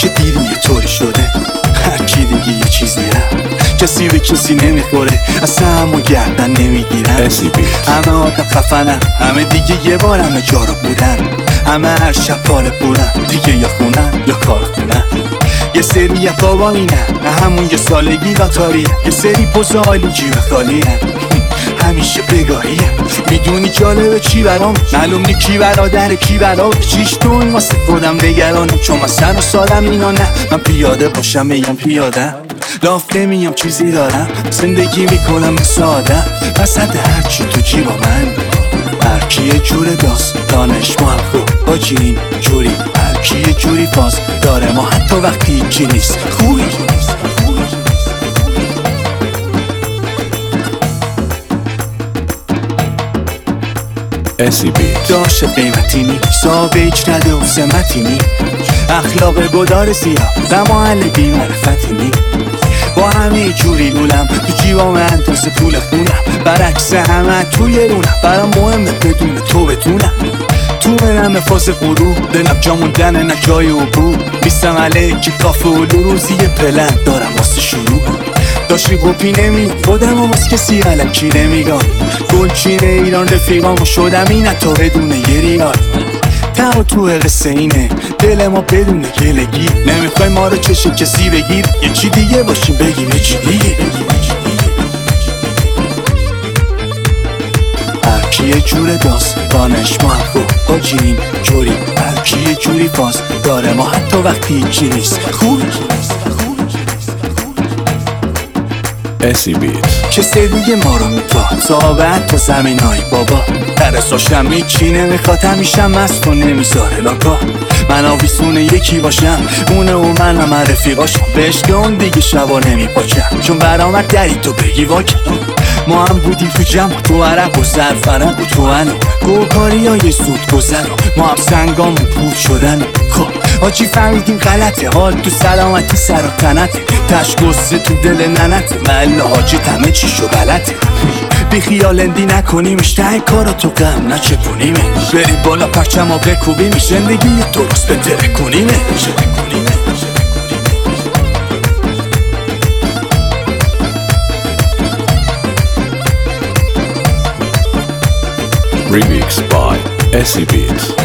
که دیدی یه طوری شده، هر کی دیگه یه چیزی کسی به کسی نمیخوره، اصلا همو گردن نمیگیرن. همه آدم خفنن، همه دیگه یه بار همه جا رو بودن، همه هر شب پاره بودن دیگه، یا خونن یا کارخونن. یه سری بابا اینن، همون یه سالگی لاتاریه، یه سری پوز عالی جیب خالیه، همیشه بگاهیه. میدونی جالبه چی برام؟ معلوم نی کی برادر کی برام. چیش تو این واسه خودم بگرانم، چون من سر و سالم اینا نه. من پیاده باشم میگم پیاده، لاف نمیام چیزی دارم، زندگی میکنم مثل آدم. پس حد هرچی تو جیبا من، هرکی یه جور دانش ما هم خوب حاجی این جوری، هرکی یه جوری فاز داره ما حتی وقتی هیچی نیست خوبی. داشت قیمتی نی، صاحب هیچ نده و سمتی نی، اخلاق گدار سیاه و محل بیمعرفتی نی. با همه جوری لولم تو جیبام اندازه پول خونم، برعکس همه توی رونم، برام مهمه بدون تو بتونم. تو منم فاز غرور، دلم جا موندن نه جای عبور، میستم علیکی کافه و روزی پلن دارم واسه شروع. داشتی گوپی نمی خودم و باز کسی علکی نمیگم، گلچین ایران رفیقامو شدم این تا بدون یه ریال. تمام تو قصه اینه، دل ما بدون گلگی، نمیخوای ما رو چشه کسی بگیر، یه چی دیگه باشیم بگیم یه چی دیگه. هرکی یه جور دانش ما هم خوب حاجی این جوری، هرکی یه جوری فاز داره ما حتی وقتی هیچی نیست خوبی. کسی دیگه ما رو میخواد، صحبت تا زمین های بابا، درساشم هیچی نمیخواد، همیشه مست و نمیذاره لاکا. من آویسونه یکی باشم، اونه و منم رفیقاشم، به عشق اون دیگه شبا نمیپاچم، چون برامد دری تو بگی واکن. ما هم بودیم تو جمع، تو عرق و زرفرق و تو هنو گوکاری های زود گذر، ما هم سنگام و پود شدن. خب آجی فهمیدیم غلطه، حال تو سلامتی سر و تنته، تشگسته تو دل ننته، محل حاجی همه چی شو غلطه. بی خیال اندی نکنیمش، ته کارا تو غم نچپونیمه، بریم بالا پرچم ها بکوبیم، زندگی درست بتره کنیمه. Remix by Essie Beats.